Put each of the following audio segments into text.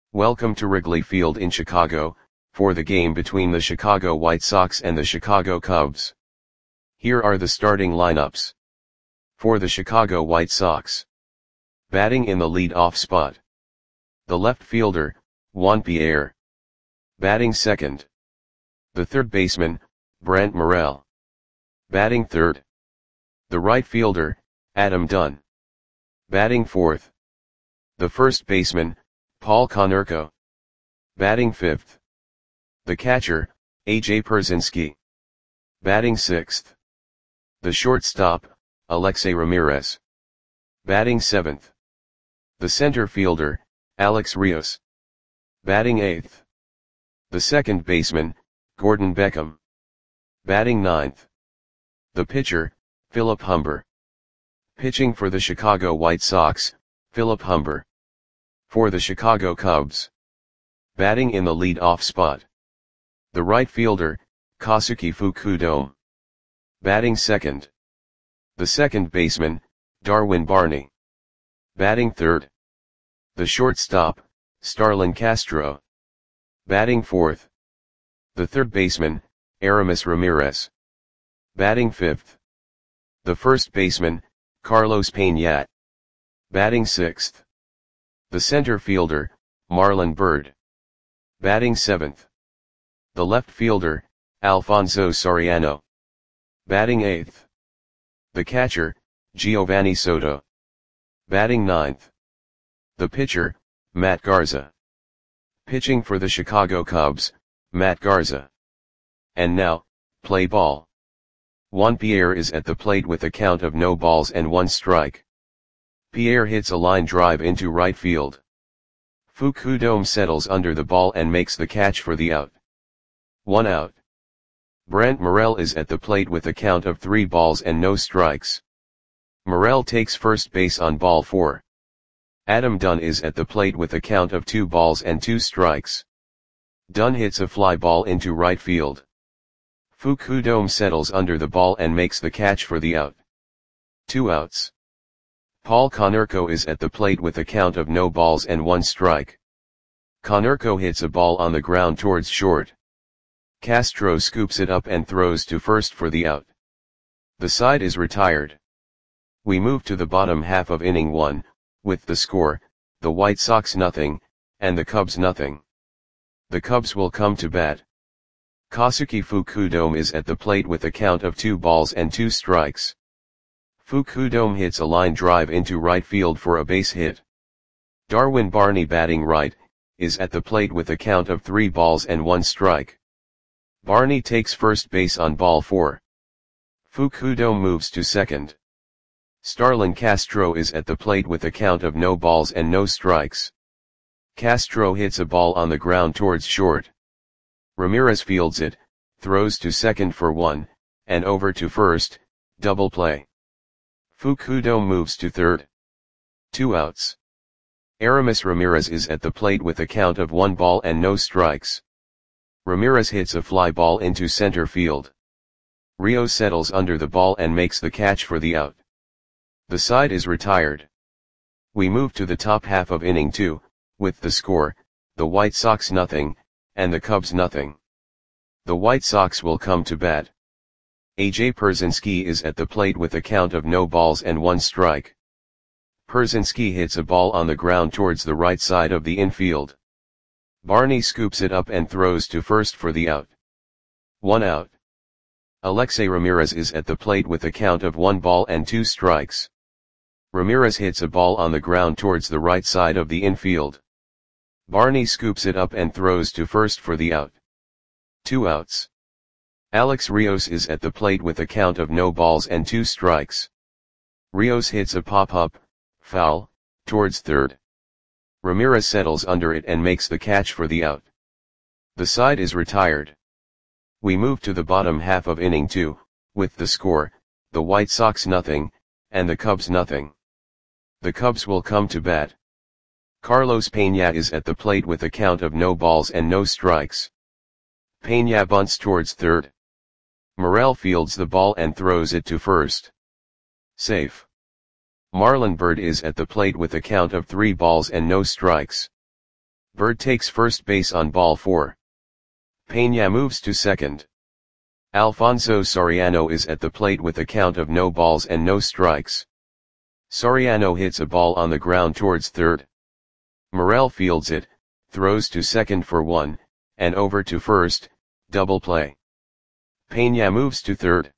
Welcome to Wrigley Field in Chicago, for the game between the Chicago White Sox and the Chicago Cubs. Here are the starting lineups. For the Chicago White Sox. Batting in the lead-off spot. The left fielder, Juan Pierre. Batting second. The third baseman, Brent Morel. Batting third. The right fielder, Adam Dunn. Batting fourth. The first baseman, Paul Konerko. Batting fifth. The catcher, A.J. Pierzynski. Batting sixth. The shortstop, Alexei Ramirez. Batting seventh. The center fielder, Alex Rios. Batting eighth. The second baseman, Gordon Beckham. Batting ninth. The pitcher, Philip Humber. Pitching for the Chicago White Sox, Philip Humber. For the Chicago Cubs. Batting in the lead-off spot. The right fielder, Kosuke Fukudome. Batting second. The second baseman, Darwin Barney. Batting third. The shortstop, Starlin Castro. Batting fourth. The third baseman, Aramis Ramirez. Batting fifth. The first baseman, Carlos Peña. Batting sixth. The center fielder, Marlon Byrd. Batting seventh. The left fielder, Alfonso Soriano. Batting eighth. The catcher, Giovanni Soto. Batting ninth. The pitcher, Matt Garza. Pitching for the Chicago Cubs, Matt Garza. And now, play ball. Juan Pierre is at the plate with a count of no balls and one strike. Pierre hits a line drive into right field. Fukudome settles under the ball and makes the catch for the out. 1 out. Brent Morel is at the plate with a count of 3 balls and no strikes. Morel takes first base on ball 4. Adam Dunn is at the plate with a count of 2 balls and 2 strikes. Dunn hits a fly ball into right field. Fukudome settles under the ball and makes the catch for the out. 2 outs. Paul Konerko is at the plate with a count of no balls and 1 strike. Konerko hits a ball on the ground towards short. Castro scoops it up and throws to first for the out. The side is retired. We move to the bottom half of inning 1, with the score, the White Sox nothing, and the Cubs nothing. The Cubs will come to bat. Kosuke Fukudome is at the plate with a count of 2 balls and 2 strikes. Fukudome hits a line drive into right field for a base hit. Darwin Barney, batting right, is at the plate with a count of 3 balls and 1 strike. Barney takes first base on ball 4. Fukudome moves to second. Starlin Castro is at the plate with a count of no balls and no strikes. Castro hits a ball on the ground towards short. Ramirez fields it, throws to second for 1, and over to first, double play. Fukudome moves to third. 2 outs. Aramis Ramirez is at the plate with a count of 1 ball and no strikes. Ramirez hits a fly ball into center field. Rios settles under the ball and makes the catch for the out. The side is retired. We move to the top half of inning 2, with the score, the White Sox nothing, and the Cubs nothing. The White Sox will come to bat. A.J. Pierzynski is at the plate with a count of no balls and 1 strike. Pierzynski hits a ball on the ground towards the right side of the infield. Barney scoops it up and throws to first for the out. 1 out. Alexei Ramirez is at the plate with a count of 1 ball and 2 strikes. Ramirez hits a ball on the ground towards the right side of the infield. Barney scoops it up and throws to first for the out. 2 outs. Alex Rios is at the plate with a count of no balls and 2 strikes. Rios hits a pop-up, foul, towards third. Ramirez settles under it and makes the catch for the out. The side is retired. We move to the bottom half of inning 2, with the score, the White Sox nothing, and the Cubs nothing. The Cubs will come to bat. Carlos Peña is at the plate with a count of no balls and no strikes. Peña bunts towards third. Morel fields the ball and throws it to first. Safe. Marlon Byrd is at the plate with a count of 3 balls and no strikes. Bird takes first base on ball 4. Peña moves to second. Alfonso Soriano is at the plate with a count of no balls and no strikes. Soriano hits a ball on the ground towards third. Morel fields it, throws to second for 1, and over to first, double play. Peña moves to third.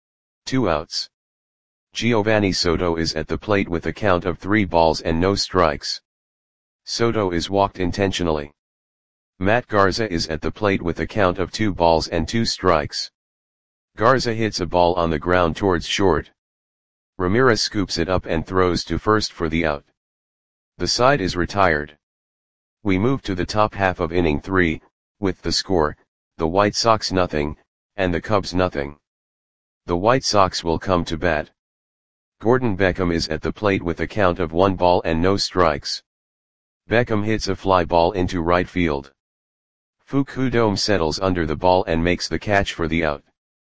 2 outs. Giovanni Soto is at the plate with a count of 3 balls and no strikes. Soto is walked intentionally. Matt Garza is at the plate with a count of 2 balls and 2 strikes. Garza hits a ball on the ground towards short. Ramirez scoops it up and throws to first for the out. The side is retired. We move to the top half of inning 3, with the score, the White Sox nothing, and the Cubs nothing. The White Sox will come to bat. Gordon Beckham is at the plate with a count of 1 ball and no strikes. Beckham hits a fly ball into right field. Fukudome settles under the ball and makes the catch for the out.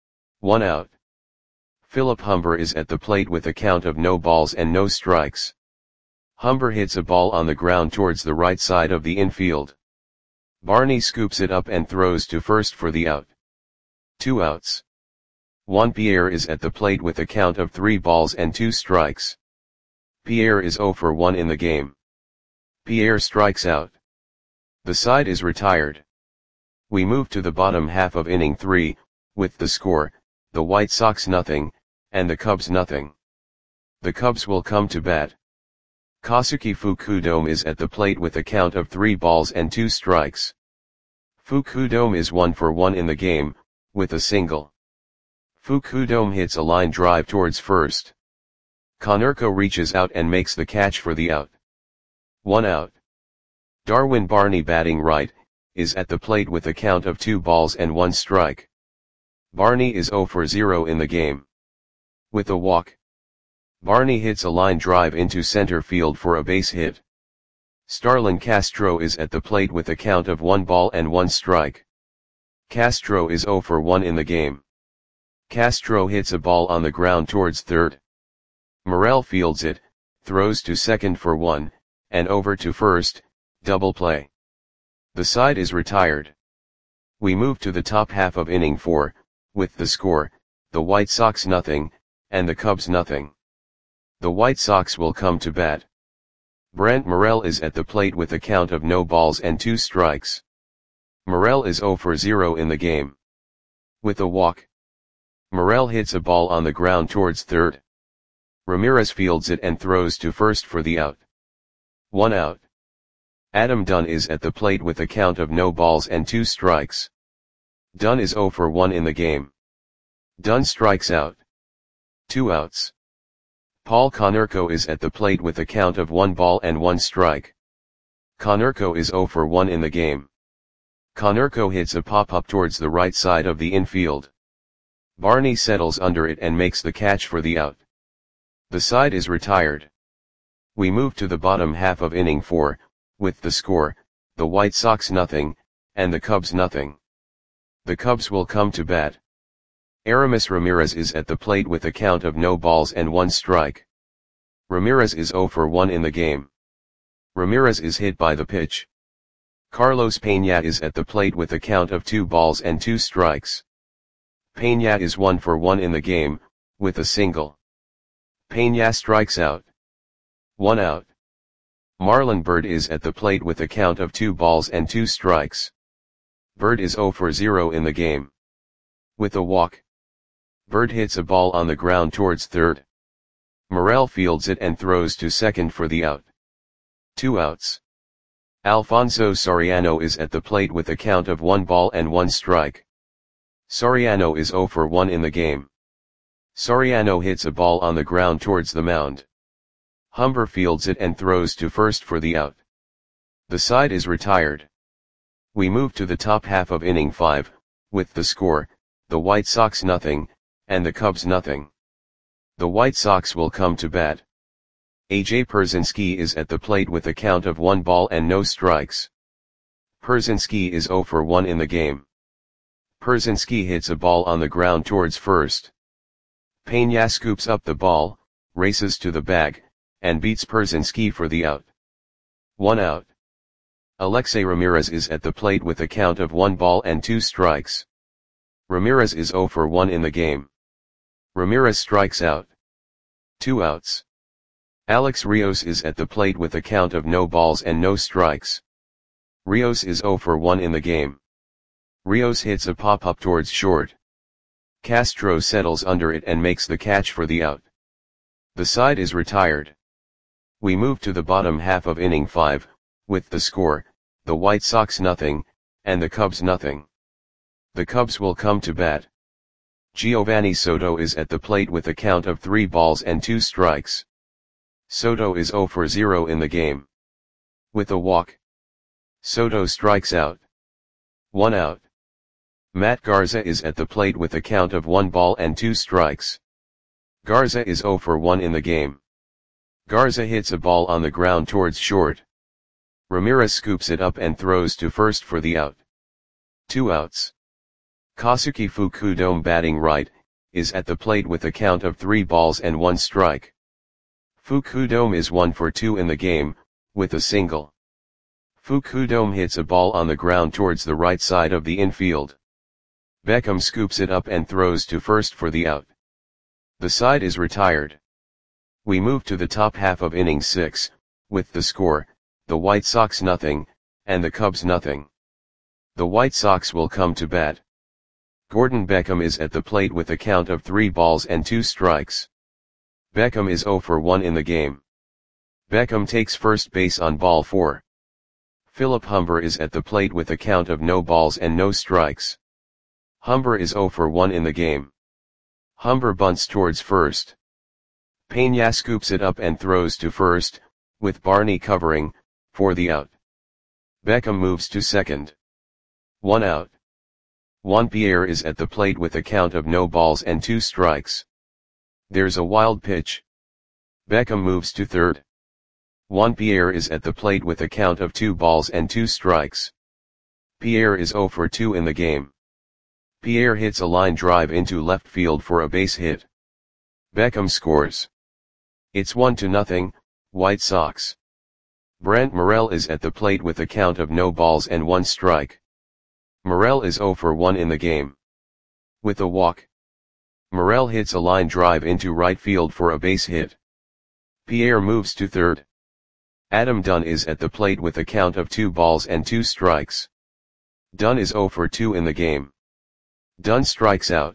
1 out. Philip Humber is at the plate with a count of no balls and no strikes. Humber hits a ball on the ground towards the right side of the infield. Barney scoops it up and throws to first for the out. 2 outs. Juan Pierre is at the plate with a count of 3 balls and 2 strikes. Pierre is 0 for 1 in the game. Pierre strikes out. The side is retired. We move to the bottom half of inning 3, with the score, the White Sox nothing, and the Cubs nothing. The Cubs will come to bat. Kosuke Fukudome is at the plate with a count of 3 balls and 2 strikes. Fukudome is 1 for 1 in the game, with a single. Fukudome hits a line drive towards first. Konerko reaches out and makes the catch for the out. 1 out. Darwin Barney, batting right, is at the plate with a count of 2 balls and 1 strike. Barney is 0 for 0 in the game. With a walk. Barney hits a line drive into center field for a base hit. Starlin Castro is at the plate with a count of 1 ball and 1 strike. Castro is 0 for 1 in the game. Castro hits a ball on the ground towards third. Morel fields it, throws to second for 1, and over to first, double play. The side is retired. We move to the top half of inning 4, with the score, the White Sox nothing, and the Cubs nothing. The White Sox will come to bat. Brent Morel is at the plate with a count of no balls and 2 strikes. Morel is 0 for 0 in the game. With a walk. Morel hits a ball on the ground towards third. Ramirez fields it and throws to first for the out. 1 out. Adam Dunn is at the plate with a count of no balls and 2 strikes. Dunn is 0 for 1 in the game. Dunn strikes out. 2 outs. Paul Konerko is at the plate with a count of 1 ball and 1 strike. Konerko is 0 for 1 in the game. Konerko hits a pop-up towards the right side of the infield. Barney settles under it and makes the catch for the out. The side is retired. We move to the bottom half of inning 4, with the score, the White Sox nothing, and the Cubs nothing. The Cubs will come to bat. Aramis Ramirez is at the plate with a count of no balls and 1 strike. Ramirez is 0 for 1 in the game. Ramirez is hit by the pitch. Carlos Peña is at the plate with a count of 2 balls and 2 strikes. Peña is 1 for 1 in the game, with a single. Peña strikes out. 1 out. Marlon Byrd is at the plate with a count of 2 balls and 2 strikes. Byrd is 0 for 0 in the game. With a walk. Byrd hits a ball on the ground towards third. Morel fields it and throws to second for the out. 2 outs. Alfonso Soriano is at the plate with a count of 1 ball and 1 strike. Soriano is 0 for 1 in the game. Soriano hits a ball on the ground towards the mound. Humber fields it and throws to first for the out. The side is retired. We move to the top half of inning 5, with the score, the White Sox nothing, and the Cubs nothing. The White Sox will come to bat. A.J. Pierzynski is at the plate with a count of 1 ball and no strikes. Pierzynski is 0 for 1 in the game. Pierzynski hits a ball on the ground towards first. Peña scoops up the ball, races to the bag, and beats Pierzynski for the out. 1 out. Alexei Ramirez is at the plate with a count of 1 ball and 2 strikes. Ramirez is 0 for 1 in the game. Ramirez strikes out. 2 outs. Alex Rios is at the plate with a count of no balls and no strikes. Rios is 0 for 1 in the game. Rios hits a pop-up towards short. Castro settles under it and makes the catch for the out. The side is retired. We move to the bottom half of inning 5, with the score, the White Sox 0, and the Cubs 0. The Cubs will come to bat. Giovanni Soto is at the plate with a count of 3 balls and 2 strikes. Soto is 0 for 0 in the game. With a walk, Soto strikes out. 1 out. Matt Garza is at the plate with a count of 1 ball and 2 strikes. Garza is 0 for 1 in the game. Garza hits a ball on the ground towards short. Ramirez scoops it up and throws to first for the out. 2 outs. Kazuki Fukudome, batting right, is at the plate with a count of 3 balls and 1 strike. Fukudome is 1 for 2 in the game, with a single. Fukudome hits a ball on the ground towards the right side of the infield. Beckham scoops it up and throws to first for the out. The side is retired. We move to the top half of inning 6, with the score, the White Sox 0, and the Cubs 0. The White Sox will come to bat. Gordon Beckham is at the plate with a count of 3 balls and 2 strikes. Beckham is 0 for 1 in the game. Beckham takes first base on ball 4. Philip Humber is at the plate with a count of no balls and no strikes. Humber is 0 for 1 in the game. Humber bunts towards first. Peña scoops it up and throws to first, with Barney covering, for the out. Beckham moves to second. 1 out. Juan Pierre is at the plate with a count of no balls and 2 strikes. There's a wild pitch. Beckham moves to third. Juan Pierre is at the plate with a count of 2 balls and 2 strikes. Pierre is 0 for 2 in the game. Pierre hits a line drive into left field for a base hit. Beckham scores. It's 1-0, White Sox. Brent Morel is at the plate with a count of no balls and 1 strike. Morel is 0 for 1 in the game. With a walk, Morel hits a line drive into right field for a base hit. Pierre moves to third. Adam Dunn is at the plate with a count of 2 balls and 2 strikes. Dunn is 0 for 2 in the game. Dunn strikes out.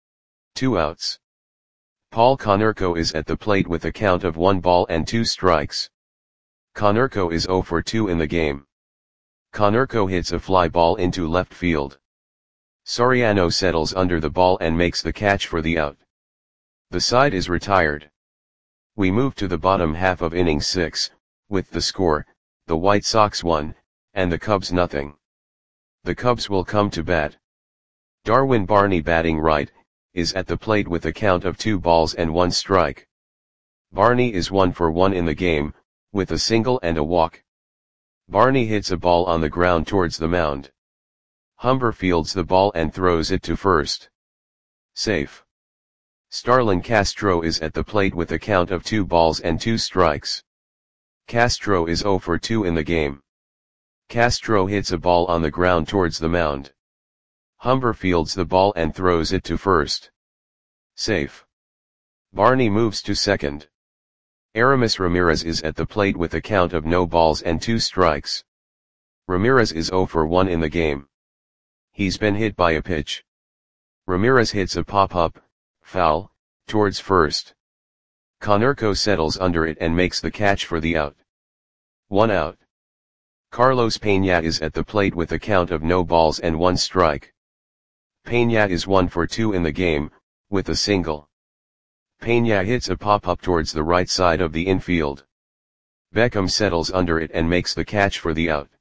2 outs. Paul Konerko is at the plate with a count of 1 ball and 2 strikes. Konerko is 0 for 2 in the game. Konerko hits a fly ball into left field. Soriano settles under the ball and makes the catch for the out. The side is retired. We move to the bottom half of inning 6, with the score, the White Sox 1, and the Cubs 0. The Cubs will come to bat. Darwin Barney, batting right, is at the plate with a count of 2 balls and 1 strike. Barney is 1 for 1 in the game, with a single and a walk. Barney hits a ball on the ground towards the mound. Humber fields the ball and throws it to first. Safe. Starlin Castro is at the plate with a count of 2 balls and 2 strikes. Castro is 0 for 2 in the game. Castro hits a ball on the ground towards the mound. Humber fields the ball and throws it to first. Safe. Barney moves to second. Aramis Ramirez is at the plate with a count of no balls and 2 strikes. Ramirez is 0 for 1 in the game. He's been hit by a pitch. Ramirez hits a pop-up, foul, towards first. Konerko settles under it and makes the catch for the out. 1 out. Carlos Peña is at the plate with a count of no balls and 1 strike. Peña is 1 for 2 in the game, with a single. Peña hits a pop-up towards the right side of the infield. Beckham settles under it and makes the catch for the out.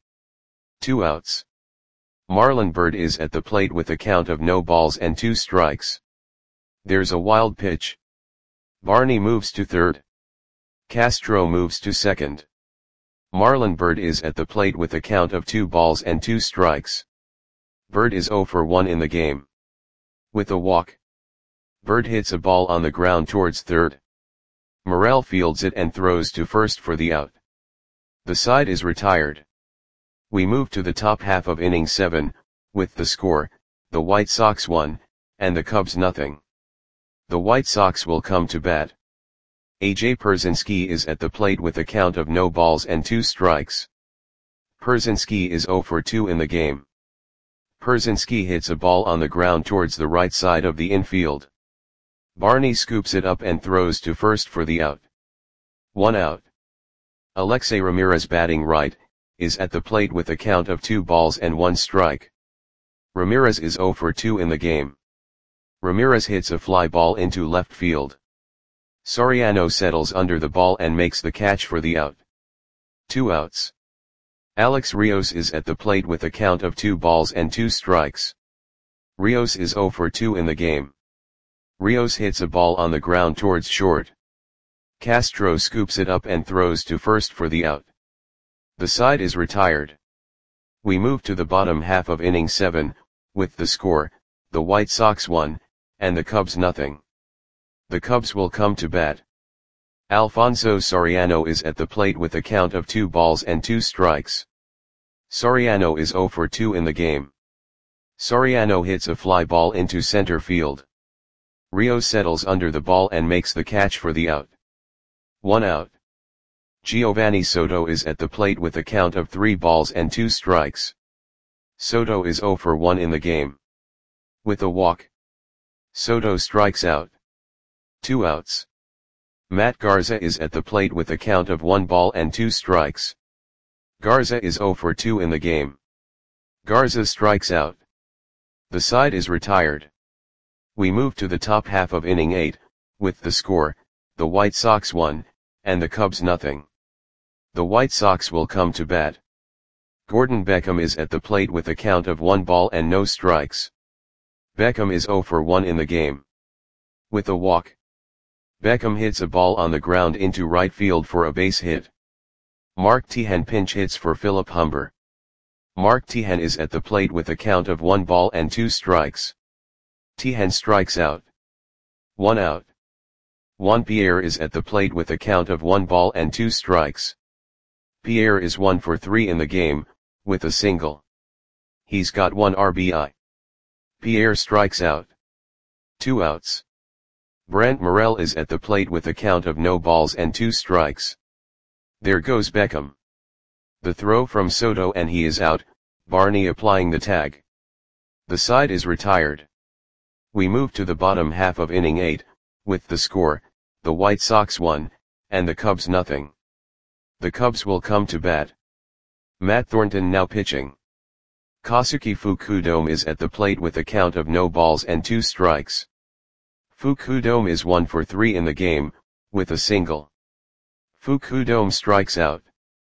2 outs. Marlon Byrd is at the plate with a count of no balls and 2 strikes. There's a wild pitch. Barney moves to third. Castro moves to second. Marlon Byrd is at the plate with a count of 2 balls and 2 strikes. Byrd is 0 for 1 in the game. With a walk, Byrd hits a ball on the ground towards third. Morel fields it and throws to first for the out. The side is retired. We move to the top half of inning 7, with the score, the White Sox 1, and the Cubs nothing. The White Sox will come to bat. A.J. Pierzynski is at the plate with a count of no balls and 2 strikes. Pierzynski is 0 for 2 in the game. Pierzynski hits a ball on the ground towards the right side of the infield. Barney scoops it up and throws to first for the out. 1 out. Alexei Ramirez, batting right, is at the plate with a count of 2 balls and 1 strike. Ramirez is 0 for 2 in the game. Ramirez hits a fly ball into left field. Soriano settles under the ball and makes the catch for the out. 2 outs. Alex Rios is at the plate with a count of 2 balls and 2 strikes. Rios is 0 for 2 in the game. Rios hits a ball on the ground towards short. Castro scoops it up and throws to first for the out. The side is retired. We move to the bottom half of inning 7, with the score, the White Sox 1, and the Cubs nothing. The Cubs will come to bat. Alfonso Soriano is at the plate with a count of 2 balls and 2 strikes. Soriano is 0 for 2 in the game. Soriano hits a fly ball into center field. Rios settles under the ball and makes the catch for the out. 1 out. Giovanni Soto is at the plate with a count of 3 balls and 2 strikes. Soto is 0 for 1 in the game. With a walk, Soto strikes out. 2 outs. Matt Garza is at the plate with a count of 1 ball and 2 strikes. Garza is 0 for 2 in the game. Garza strikes out. The side is retired. We move to the top half of inning 8, with the score, the White Sox 1, and the Cubs nothing. The White Sox will come to bat. Gordon Beckham is at the plate with a count of 1 ball and no strikes. Beckham is 0 for 1 in the game. With a walk, Beckham hits a ball on the ground into right field for a base hit. Mark Teahen pinch hits for Philip Humber. Mark Teahen is at the plate with a count of 1 ball and 2 strikes. Teahen strikes out. 1 out. Juan Pierre is at the plate with a count of 1 ball and 2 strikes. Pierre is 1 for 3 in the game, with a single. He's got 1 RBI. Pierre strikes out. 2 outs. Brent Morel is at the plate with a count of no balls and 2 strikes. There goes Beckham. The throw from Soto and he is out, Barney applying the tag. The side is retired. We move to the bottom half of inning 8, with the score, the White Sox 1, and the Cubs nothing. The Cubs will come to bat. Matt Thornton now pitching. Kosuke Fukudome is at the plate with a count of no balls and 2 strikes. Fukudome is 1 for 3 in the game, with a single. Fukudome strikes out.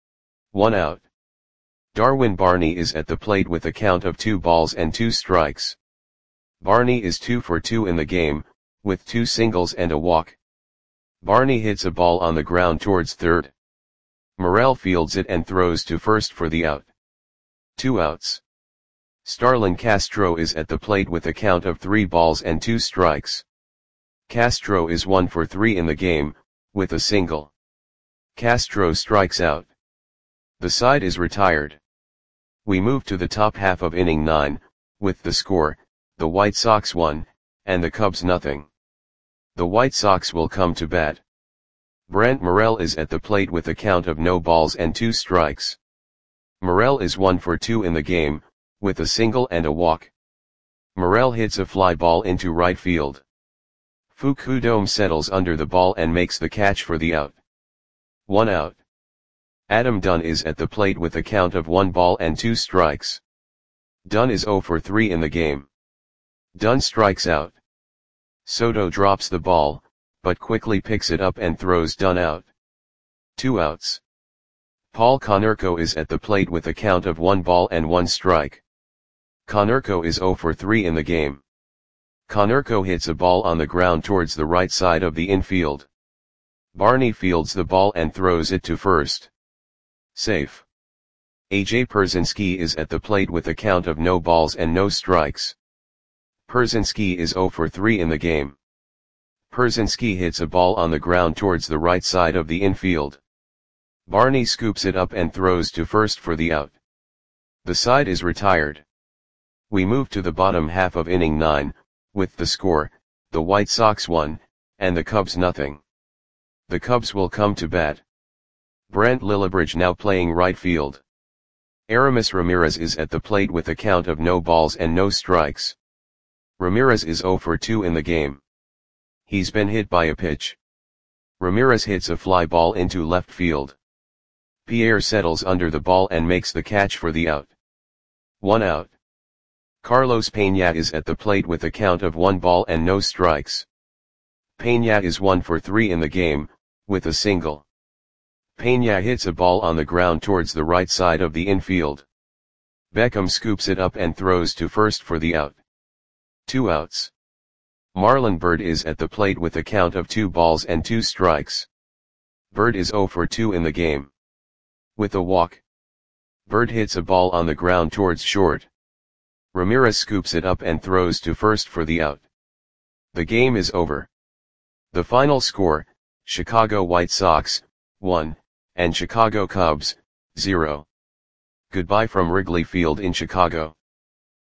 1 out. Darwin Barney is at the plate with a count of 2 balls and 2 strikes. Barney is 2 for 2 in the game, with 2 singles and a walk. Barney hits a ball on the ground towards third. Morel fields it and throws to first for the out. 2 outs. Starlin Castro is at the plate with a count of 3 balls and 2 strikes. Castro is 1 for 3 in the game, with a single. Castro strikes out. The side is retired. We move to the top half of inning 9, with the score, the White Sox 1, and the Cubs nothing. The White Sox will come to bat. Brent Morel is at the plate with a count of no balls and 2 strikes. Morel is 1 for 2 in the game, with a single and a walk. Morel hits a fly ball into right field. Fukudome settles under the ball and makes the catch for the out. 1 out. Adam Dunn is at the plate with a count of 1 ball and 2 strikes. Dunn is 0 for 3 in the game. Dunn strikes out. Soto drops the ball, but quickly picks it up and throws Dunn out. 2 outs. Paul Konerko is at the plate with a count of 1 ball and 1 strike. Konerko is 0 for 3 in the game. Konerko hits a ball on the ground towards the right side of the infield. Barney fields the ball and throws it to first. Safe. A.J. Pierzynski is at the plate with a count of no balls and no strikes. Pierzynski is 0 for 3 in the game. Pierzynski hits a ball on the ground towards the right side of the infield. Barney scoops it up and throws to first for the out. The side is retired. We move to the bottom half of inning 9, with the score, the White Sox 1, and the Cubs nothing. The Cubs will come to bat. Brent Lillibridge now playing right field. Aramis Ramirez is at the plate with a count of no balls and no strikes. Ramirez is 0 for 2 in the game. He's been hit by a pitch. Ramirez hits a fly ball into left field. Pierre settles under the ball and makes the catch for the out. 1 out. Carlos Peña is at the plate with a count of 1 ball and no strikes. Peña is 1 for 3 in the game, with a single. Peña hits a ball on the ground towards the right side of the infield. Beckham scoops it up and throws to first for the out. 2 outs. Marlon Byrd is at the plate with a count of 2 balls and 2 strikes. Byrd is 0 for 2 in the game. With a walk. Byrd hits a ball on the ground towards short. Ramirez scoops it up and throws to first for the out. The game is over. The final score, Chicago White Sox, 1, and Chicago Cubs, 0. Goodbye from Wrigley Field in Chicago.